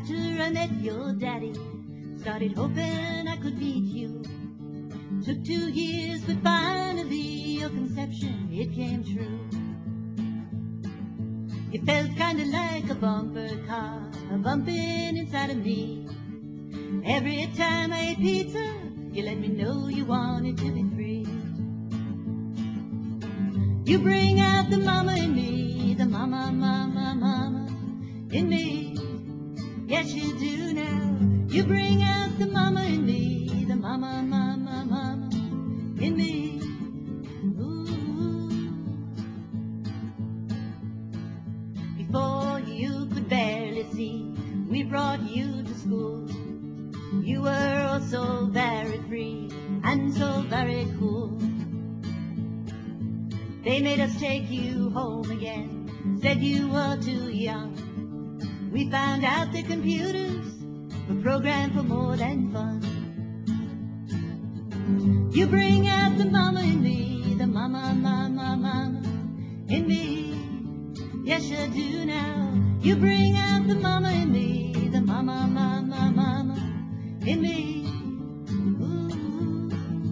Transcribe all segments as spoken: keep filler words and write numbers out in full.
After I met your daddy, started hoping I could meet you. Took two years, but finally your conception, it came true. You felt kinda like a bumper car, a bumping inside of me. Every time I ate pizza, you let me know you wanted to be free. You bring out the mama in me, the mama, mama, mama in me. Yes, you do now. You bring out the mama in me, the mama, mama, mama in me. Ooh. Before you could barely see, we brought you to school. You were oh so very free and so very cool. They made us take you home again, said you were too young. We found out the computers were programmed for more than fun. You bring out the mama in me, the mama, mama, mama in me. Yes, you do now. You bring out the mama in me, the mama, mama, mama in me. Ooh.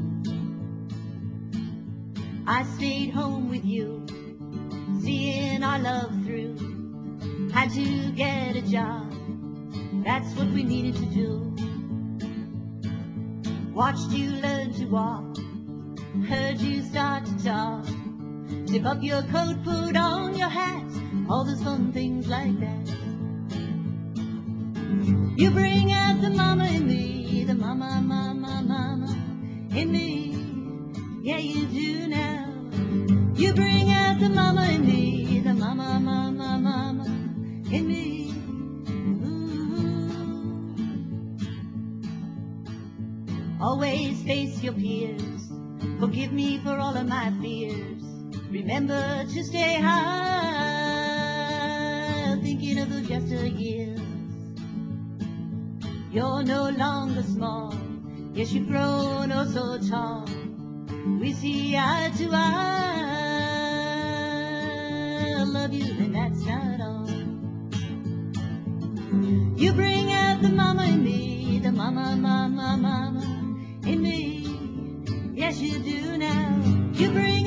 I stayed home with you, seeing our love through. Had to get a job, that's what we needed to do. Watched you learn to walk, heard you start to talk. Zip up your coat, put on your hat, all those fun things like that. You bring out the mama in me, the mama, mama, mama in me. Yeah, you do now. You bring out the mama in me, the mama, mama, mama in me. Ooh. Always face your peers, forgive me for all of my fears. Remember to stay high, thinking of the yesteryears. You're no longer small, yes, you've grown oh so tall. We see eye to eye, I love you and that's not all. You bring out the mama in me, the mama, mama, mama in me. Yes, you do now. You bring